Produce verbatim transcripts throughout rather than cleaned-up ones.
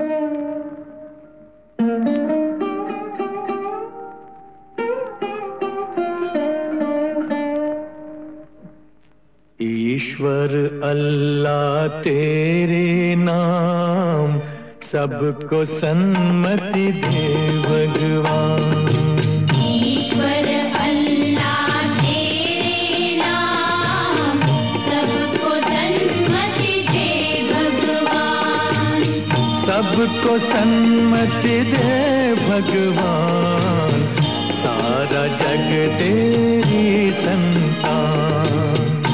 ईश्वर अल्लाह तेरे नाम सबको सन्मति दे भगवान। ईश्वर अल्लाह तेरे नाम सबको सन्मति दे भगवान। सबको सन्मति दे भगवान, सारा जग तेरी संतान।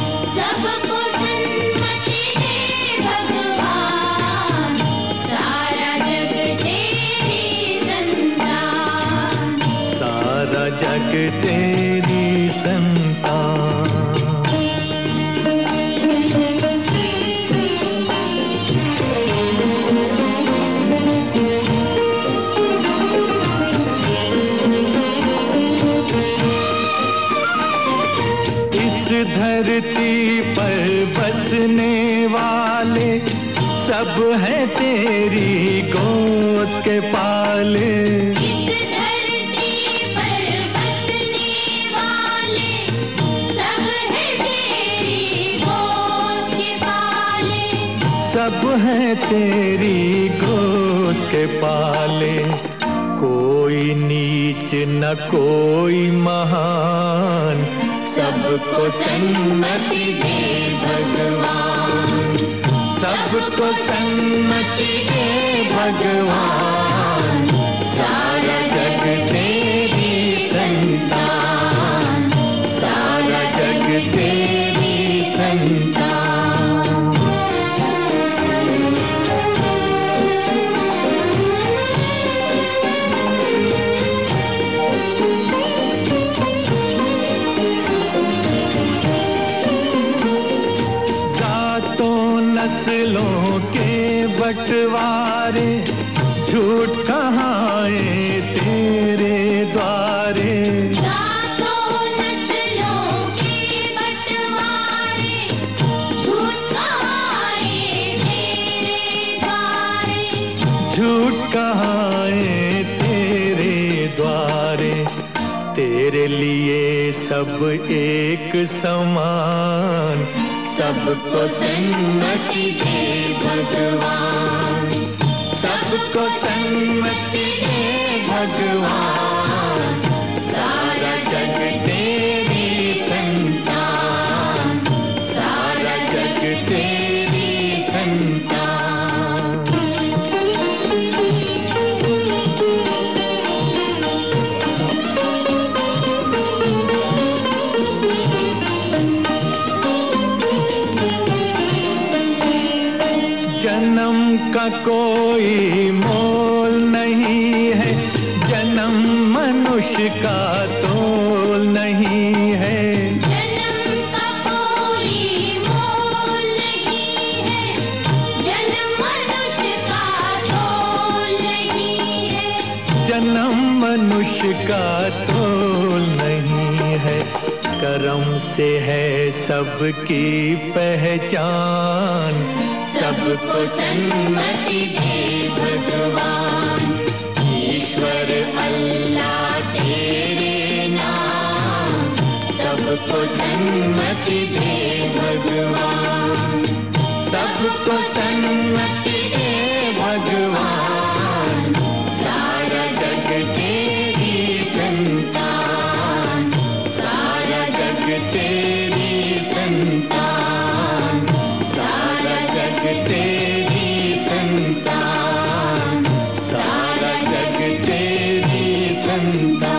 जग तेरी संतान। इस धरती पर बसने वाले सब हैं तेरी गोद के पाले। सब हैं तेरी गोद के पाले, कोई नीच न कोई महान, सबको सन्मति दे भगवान। सबको सन्मति दे भगवान, सारा जग तेरी संतान। सारा जग तेरी संतान। नस्लों के बंटवारे झूठ कहाए तेरे द्वारे। जातों नस्लों के बंटवारे झूठ कहाए तेरे द्वारे। झूठ कहाए तेरे द्वारे, तेरे लिए सब एक समान। सबको सन्मति दे भगवान। सबको सन्मति दे भगवान, सारा जग तेरी संतान। सारा जग तेरी संतान। जन्म का कोई मोल नहीं है, जन्म मनुष्य का तोल नहीं है। जन्म का कोई मोल नहीं है, जन्म मनुष्य का तोल नहीं है। जन्म मनुष्य का तोल नहीं है, कर्म से है सबकी पहचान। सबको सन्मति दे भगवान। ईश्वर अल्लाह तेरे नाम सबको सन्मति दे भगवान। सबको सन्मति दे भगवान, सारा जग तेरी संतान। सारा जग तेरी संतान। सारा जग तेरी संतान। सारा जग तेरी संतान।